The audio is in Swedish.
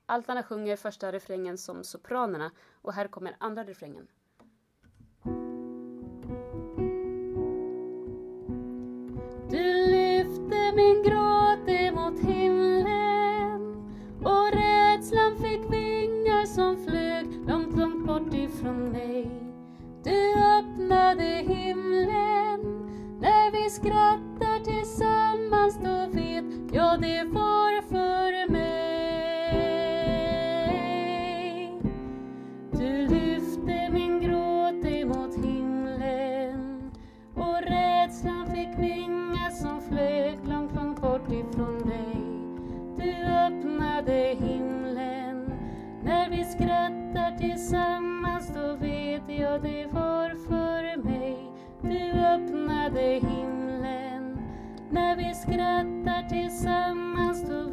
Altarna sjunger första refrängen som sopranerna och här kommer andra refrängen. Du lyfte min gråt emot himlen och rädslan fick vingar som flög långt, långt bort ifrån mig. Du öppnade himlen när vi skrattar tillsammans, då vet jag det var för mig. Du lyfte min gråt emot himlen och rädslan fick vingar som flög långt, långt bort ifrån dig. Du öppnade himlen när vi skrattar tillsammans, då vet jag det var för mig. Du öppnade himlen när vi skrattar tillsammans, då